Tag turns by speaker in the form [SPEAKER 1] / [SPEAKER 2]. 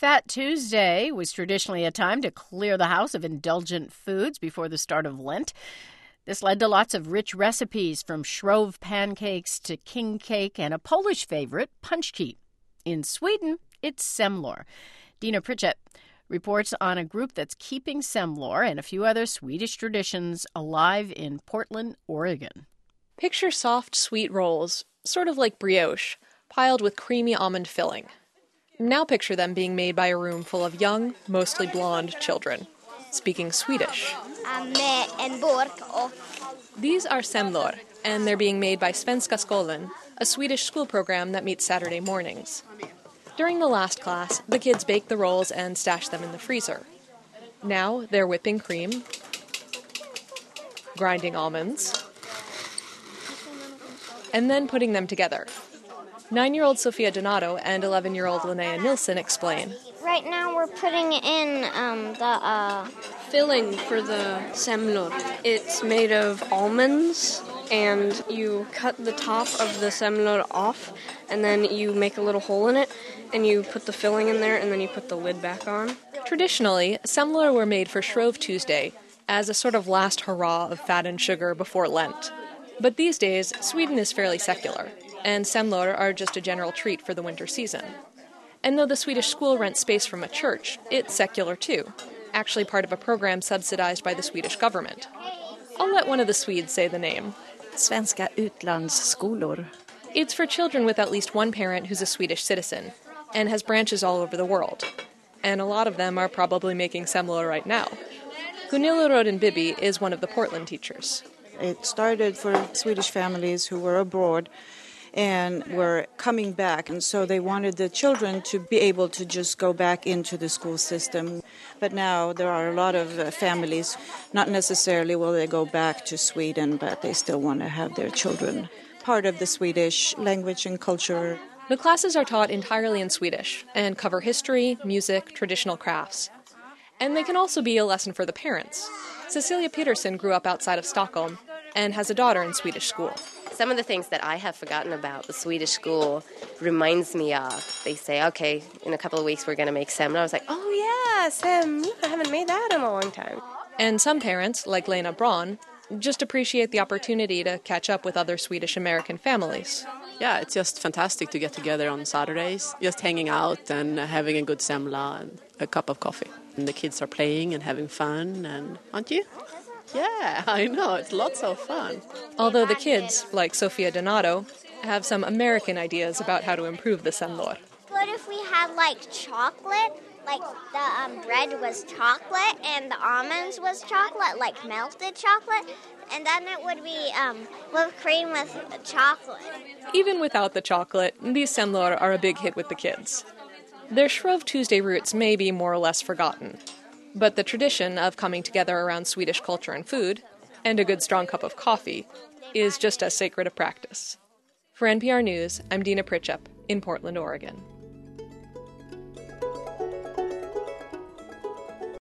[SPEAKER 1] Fat Tuesday was traditionally a time to clear the house of indulgent foods before the start of Lent. This led to lots of rich recipes, from Shrove pancakes to king cake and a Polish favorite, punchki. In Sweden, it's semlor. Dina Pritchett reports on a group that's keeping semlor and a few other Swedish traditions alive in Portland, Oregon.
[SPEAKER 2] Picture soft, sweet rolls, sort of like brioche, piled with creamy almond filling. Now picture them being made by a room full of young, mostly blonde children, speaking Swedish. These are semlor, and they're being made by Svenska Skolan, a Swedish school program that meets Saturday mornings. During the last class, the kids bake the rolls and stash them in the freezer. Now they're whipping cream, grinding almonds, and then putting them together. 9-year-old Sofia Donato and 11-year-old Linnea Nilsson explain.
[SPEAKER 3] Right now we're putting in the
[SPEAKER 4] filling for the semlor. It's made of almonds, and you cut the top of the semlor off, and then you make a little hole in it, and you put the filling in there, and then you put the lid back on.
[SPEAKER 2] Traditionally, semlor were made for Shrove Tuesday as a sort of last hurrah of fat and sugar before Lent. But these days, Sweden is fairly secular, and semlor are just a general treat for the winter season. And though the Swedish school rents space from a church, it's secular too, actually part of a program subsidized by the Swedish government. I'll let one of the Swedes say the name.
[SPEAKER 5] Svenska utlandsskolor.
[SPEAKER 2] It's for children with at least one parent who's a Swedish citizen, and has branches all over the world. And a lot of them are probably making semlor right now. Gunilla Roden-Bibi is one of the Portland teachers.
[SPEAKER 6] It started for Swedish families who were abroad and were coming back, and so they wanted the children to be able to just go back into the school system. But now there are a lot of families, not necessarily will they go back to Sweden, but they still want to have their children part of the Swedish language and culture.
[SPEAKER 2] The classes are taught entirely in Swedish and cover history, music, traditional crafts. And they can also be a lesson for the parents. Cecilia Peterson grew up outside of Stockholm and has a daughter in Swedish school.
[SPEAKER 7] Some of the things that I have forgotten about the Swedish school reminds me of. They say, okay, in a couple of weeks we're going to make semla. I was like, oh yeah, semla. I haven't made that in a long time.
[SPEAKER 2] And some parents, like Lena Braun, just appreciate the opportunity to catch up with other Swedish-American families.
[SPEAKER 8] Yeah, it's just fantastic to get together on Saturdays, just hanging out and having a good semla and a cup of coffee. And the kids are playing and having fun, and aren't you? Yeah, I know, it's lots of fun.
[SPEAKER 2] Although the kids, like Sofia Donato, have some American ideas about how to improve the semlor.
[SPEAKER 3] What if we had chocolate? Like the bread was chocolate and the almonds was chocolate, like melted chocolate, and then it would be whipped cream with chocolate.
[SPEAKER 2] Even without the chocolate, these semlor are a big hit with the kids. Their Shrove Tuesday roots may be more or less forgotten, but the tradition of coming together around Swedish culture and food, and a good strong cup of coffee, is just as sacred a practice. For NPR News, I'm Dina Pritchett in Portland, Oregon.